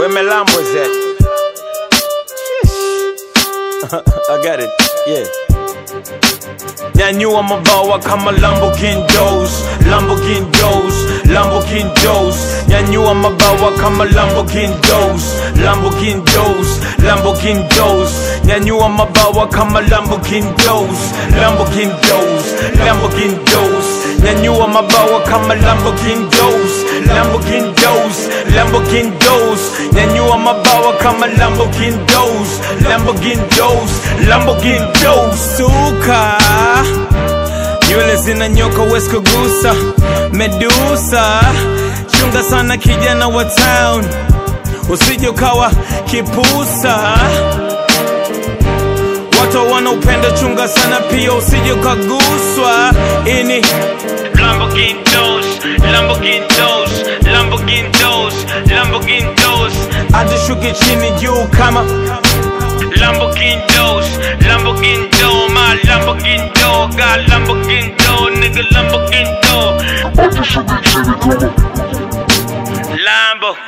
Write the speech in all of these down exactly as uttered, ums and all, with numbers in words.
Where my Lambo's at? I got it, yeah. Nyanyua mabawa kama Lamborghini Doors, Lamborghini Doors, Lamborghini Doors. Nyanyua mabawa kama Lamborghini Doors, Lamborghini Doors, Lamborghini Doors. Nyanyua mabawa kama Lamborghini Doors, Lamborghini Doors, Lamborghini Doors. Nyanyua mabawa kama Lamborghini Doors, Lamborghini Doors, Lamborghini Doors. Nyanyua mabawa kama Lamborghini Doors, Lamborghini Doors, Lamborghini Doors. Suka nywele zinanyoka wezi kugusa Medusa. Chunga sana kijana wa town, usije ukawa kipusa. Watu wanaupenda chunga sana pia usije ukaguswa. Ini Lamborghini Doors, Lamborghini Doors, Lamborghini Doors, Lamborghini Doors. Atashuke chini juu kama Lamborghini Doors, Lamborghini Doors, my Lamborghini Doors, got Lamborghini Doors, nigga Lamborghini Doors. Atashuke chini kama Lambo.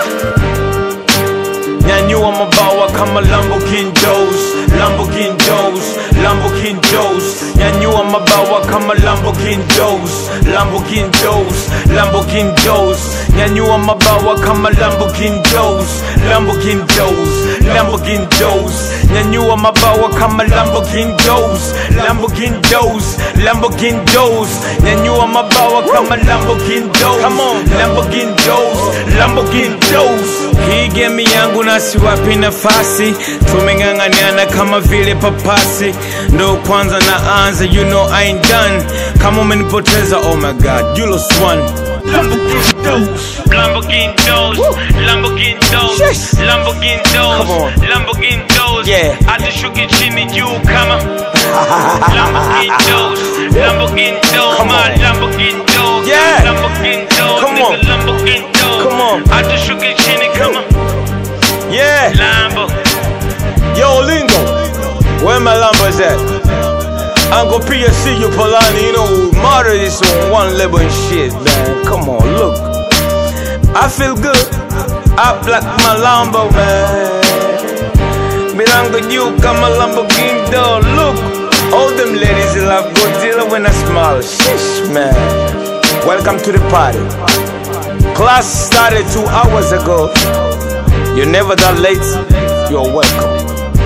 Nyanyua mabawa kama Lamborghini Doors, Lamborghini Doors, Lamborghini Doors. Nyanyua mabawa kama Lamborghini Doors, Lamborghini Doors, Lamborghini Doors. Nyanyua mabawa kama Lamborghini Doors, Lamborghini Doors, Lamborghini Doors. Nyanyua mabawa kama Lamborghini Doors, Lamborghini Doors, Lamborghini Doors. Nyanyua mabawa kama Lamborghini Doors, come on, Lamborghini Doors, Lamborghini Doors. Hii game yangu na siwapi nafasi, tumeng'ang'aniana kama vile papasi. Ndo kwanza naanza, you know I ain't done. Kama umenipoteza, oh my god, you lost one. Lamborghini Doors, Lamborghini Doors, Lamborghini Doors, Lamborghini Doors, Lamborghini Doors. Yeah, atashuke chini juu kama Lamborghini Doors, Lamborghini Doors, my Lamborghini Doors, yeah, Lamborghini Doors, come on, Lamborghini Doors, come on, atashuke chini kama yeah Lambo. Yo Lingo, where my Lambo's at? Uncle P, I see you Polani, you know, murder this on one level and shit, man. Come on, look, I feel good, I black my Lambo, man. Mirango you come a Lamborghini door. Look, all them ladies in love Godzilla when I smile. Shish, man. Welcome to the party. Class started two hours ago. You're never that late, you're welcome.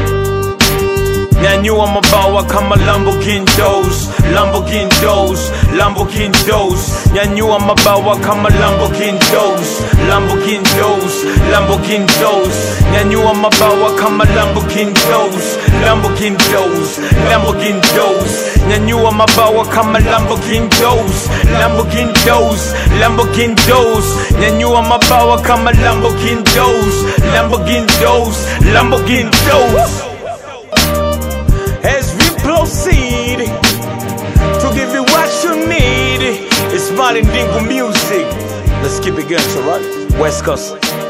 Nyanyua mabawa kama Lamborghini Doors, Lamborghini Doors, Lamborghini Doors. Nyanyua mabawa kama Lamborghini Doors, Lamborghini Doors, Lamborghini Doors. Nyanyua mabawa kama Lamborghini Doors, Lamborghini Doors, Lamborghini Doors. Nyanyua mabawa kama Lamborghini Doors, Lamborghini Doors, Lamborghini Doors. Nyanyua mabawa kama Lamborghini Doors, Lamborghini Doors, Lamborghini Doors. As we proceed to give you what you need, it's Martin Dingle music. Let's keep it going, alright? West Coast.